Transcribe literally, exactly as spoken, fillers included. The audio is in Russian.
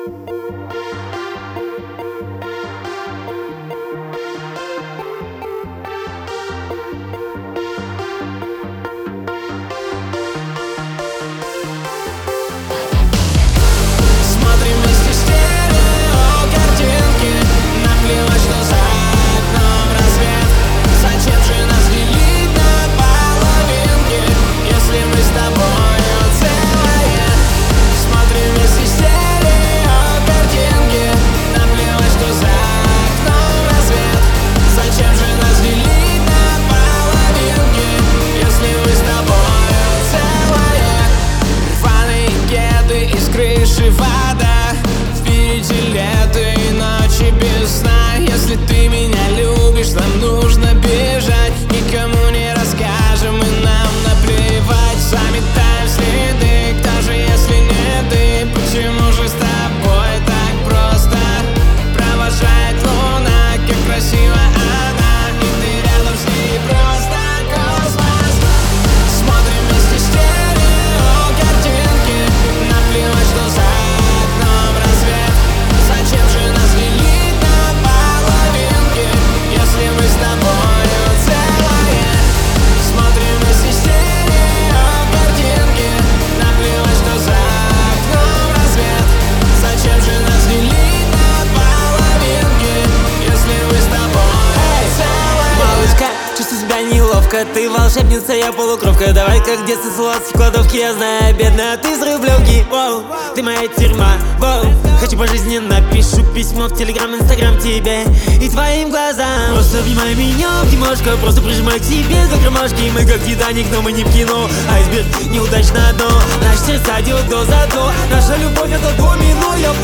вода, впереди лето и ночи без сна. Если ты меня любишь, нам нужно бежать. Никому не расскажем и нам наплевать. Заметаем следы, даже если не ты. Почему же с тобой так просто? Провожает луна, как красиво она, и ты рядом с ней просто космос. Смотрим вместе стерео картинки, наплевать, что за окном рассвет. Зачем же нас делить на половинки, если мы с тобою целые? Смотрим вместе стерео картинки, наплевать, что за окном рассвет. Зачем же нас делить на половинки, если мы с тобой целые? Малышка, чувствую себя неловко. Ты волшебница, я полукровка. Давай как в детстве сладкие в кладовке. Я знаю, бедная, ты с Рублевки. Воу, ты моя тюрьма. Воу, хочу по жизни, напишу письмо в Телеграм, Инстаграм тебе и твоим глазам. Просто обнимай меня, Тимошка, просто прижимай к себе, как ромашки. Мы как Титаник, но мы не в кино. Айсберг, неудачно дно. Наши сердца делают до за до. Наша любовь это домино. Я